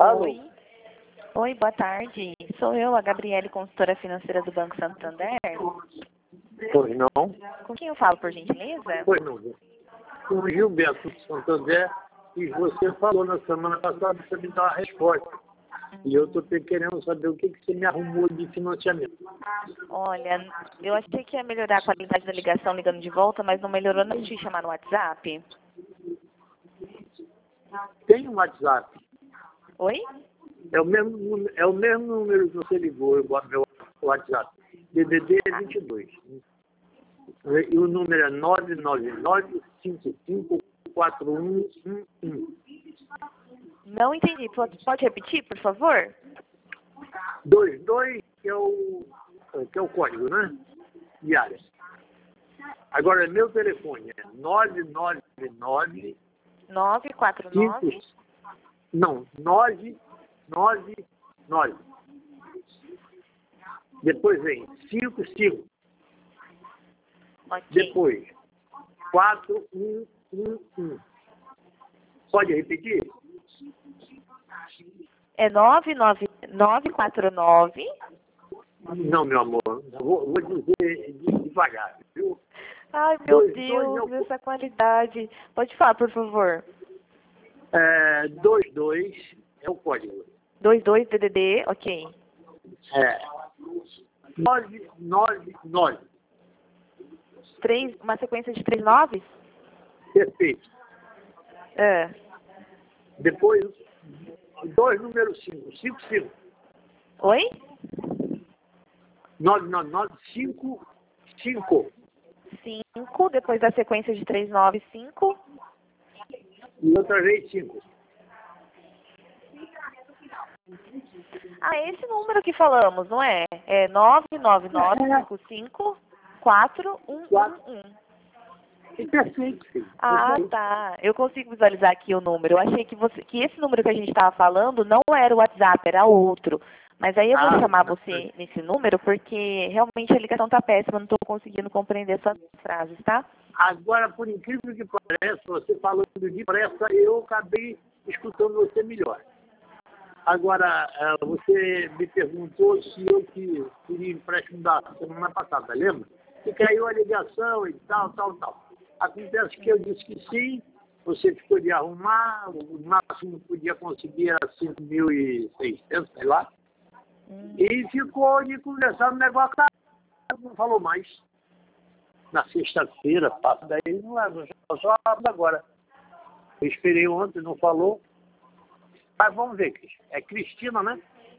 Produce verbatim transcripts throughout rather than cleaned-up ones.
Alô? Oi. Oi, boa tarde. Sou eu, a Gabriele, consultora financeira do Banco Santander. Pois não? Com quem eu falo, por gentileza? Pois não. Com o Gilberto de Santander, e você falou na semana passada para me dar uma resposta. Uhum. E eu estou querendo saber o que, que você me arrumou de financiamento. Olha, eu achei que ia melhorar a qualidade da ligação ligando de volta, mas não melhorou, não te chamar no WhatsApp. Tem um WhatsApp. Oi? É o mesmo, número- é o mesmo número que você ligou, eu boto meu WhatsApp. D D D é vinte e dois. E o número é nove nove nove, cinco cinco quatro um um um. Não entendi. Pode, pode repetir, por favor? dois dois que é o, que é o código, né? De área. Agora, meu telefone é nove nove nove nove quatro cinco. nove. Não, nove nove nove. Depois vem cinco cinco. Ok. Depois quatro um um um. Pode repetir? É nove nove nove quatro nove. Não, meu amor. Vou, vou dizer devagar, viu? Ai, meu Dois, Deus, dois, essa qualidade. Pode falar, por favor. é, dois, dois é o código. dois dois D D D, ok. É. nove nove nove. Três, uma sequência de três noves? Perfeito. É. Depois, dois número cinco. cinco cinco. Oi? nove nove nove cinco cinco. cinco, depois da sequência de três nove cinco. E outra vez cinco. Ah, é esse número que falamos, não é? É nove nove nove cinco cinco quatro um um um. Perfeito, filho. Ah, Perfeito. tá. Eu consigo visualizar aqui o número. Eu achei que, você, que esse número que a gente estava falando não era o WhatsApp, era outro. Mas aí eu vou Ah, chamar tá. você nesse número porque realmente a ligação está péssima, não estou conseguindo compreender suas frases, tá? Agora, por incrível que pareça, você falando depressa, eu acabei escutando você melhor. Agora, eh, você me perguntou se eu que queria empréstimo da semana passada, lembra? Que caiu a ligação e tal, tal, tal. Acontece que eu disse que sim, você ficou de arrumar, o máximo que podia conseguir era cinco mil e seiscentos, sei lá. Hum. E ficou de conversar no negócio, não falou mais. Na sexta-feira, passa daí, não é, só agora. Eu esperei ontem, não falou. Mas vamos ver, Cris. É Cristina, né?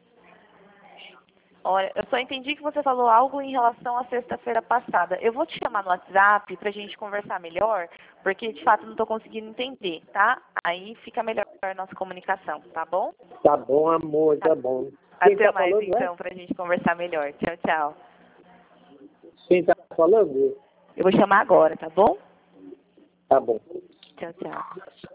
Olha, eu só entendi que você falou algo em relação à sexta-feira passada. Eu vou te chamar no WhatsApp pra gente conversar melhor, porque de fato não estou conseguindo entender, tá? Aí fica melhor a nossa comunicação, tá bom? Tá bom, amor, tá bom. Quem Até tá mais falando, então, é? pra gente conversar melhor. Tchau, tchau. Quem tá falando? Eu vou chamar agora, tá bom? Tá bom. Tchau, tchau.